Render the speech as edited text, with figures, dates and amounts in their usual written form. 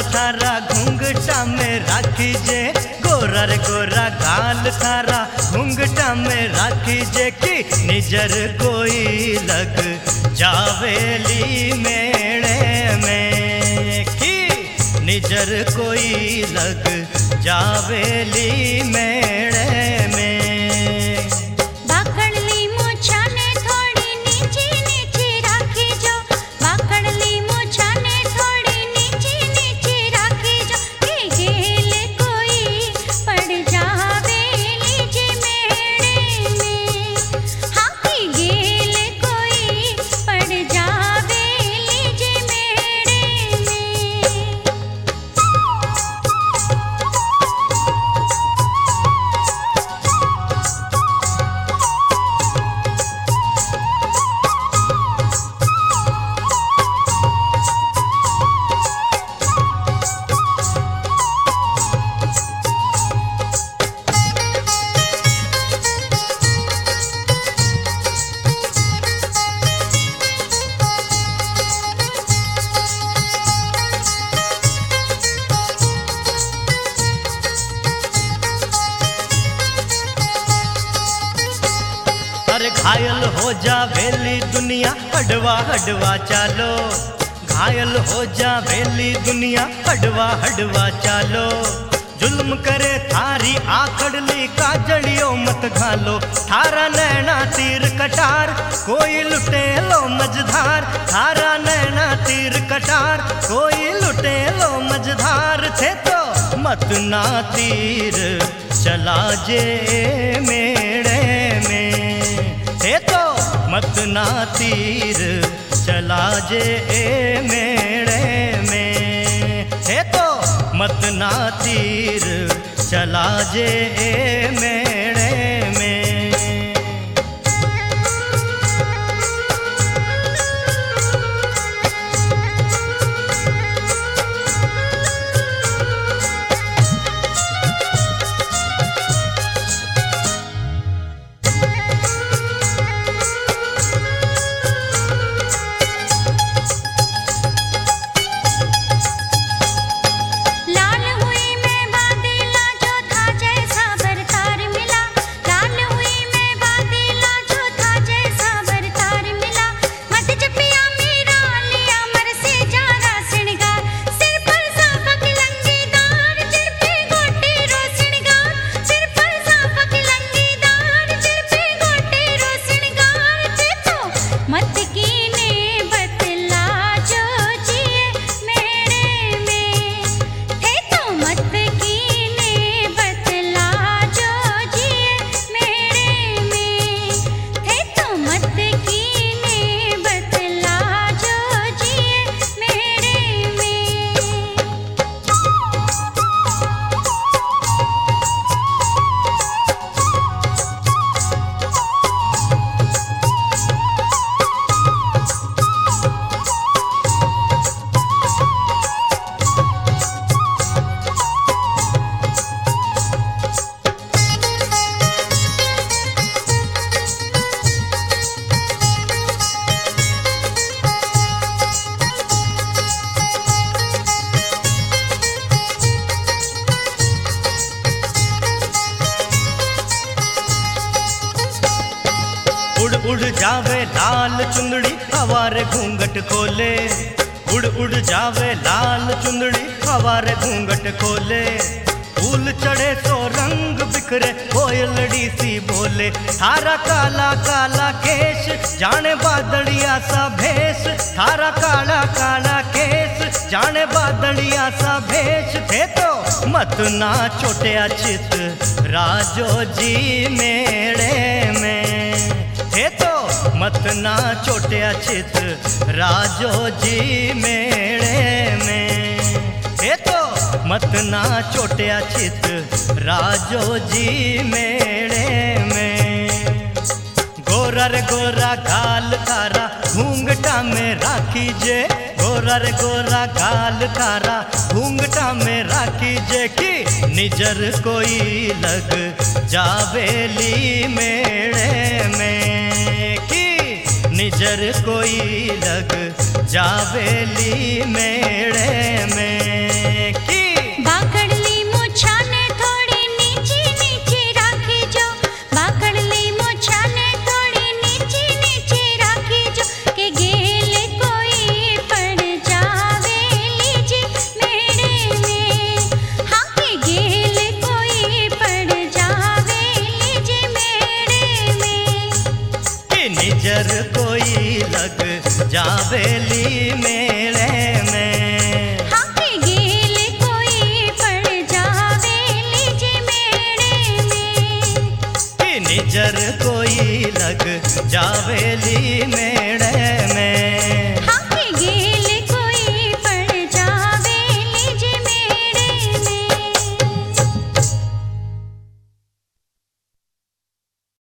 थारा घूंघटा में राखी जे, गोरा रे गोरा गाल थारा घूंघटा में राखी जे कि निजर कोई लग जावेली मेड़े में, कि निजर कोई लग जावेली मेड़े में। बाकड़ली मूछाने थोड़ी नीची नीची राखी जो, बाकड़ली मूछाने थोड़ी नीची नीची राखी जो, कि गेले कोई पड़ जावेली जी मेड़े में, हाँ कि गेले कोई पड़ जावेली जी मेड़े में। अरे घायल हो जावेली दुनिया हडवा हडवा चालो, घायल हो जावेली दुनिया हडवा हडवा चालो। जुल्म करे थारी आकड़ली काजड़ियों मत घालो, थारा नैना तीर कटार कोई लुटे लो मझधार, थारा नैना तीर कटार कोई लुटे लो मझधार। थे तो मत ना तीर चला जे मेड़े में, थे तो मत ना तीर चला जे मेड़े में, थे तो मत ना तीर चला जे मेड़े में। लाल हुई मैं बादला जो था जैसा बरतार मिला, लाल हुई मैं बादला जो था जैसा बरतार मिला। मत जपिया मेरा लिया मर से जारा सिणगार, सिर पर साफक लंगीदार चिर पे गोटे रो सिणगार, सिर पर साफक लंगीदार चिर पे गोटे रो सिणगार। थे तो मत कीने बतला जो जिए मेड़े में, थे तो मत कीने बतला जो जिए मेड़े में, थे तो मत कीने बतला जो जिए मेड़े में। उड़ उड़ जावे लाल चुंदड़ी हवारे घूंघट खोले, उड़ उड़ जावे लाल चुंदड़ी हवारे घूंघट खोले। फूल चढ़े तो रंग बिखरे कोयलड़ी सी बोले, थारा काला काला केश जाने बादलिया सा भेष, थारा काला काला केश जाने बादलिया सा भेष। थे तो मत ना छोटे चित राजो जी मेड़े में, थे तो मत ना छोटे चित राजो जी मेड़े में, थे तो मत ना छोटे चित राजो जी मेड़े में। गोरा रे गोरा गाल थारा घूंघटा में राखी जे, गोरा रे गोरा गाल थारा घूंघटा में राखी जे कि निजर कोई लग जावेली मेड़े में, कि निजर कोई लग जावेली मेड़े में। निजर कोई लग जावेली मेले में। हाँ के गेल कोई पड़ जावेली जी मेले में। कि निजर कोई लग जावेली मेले में।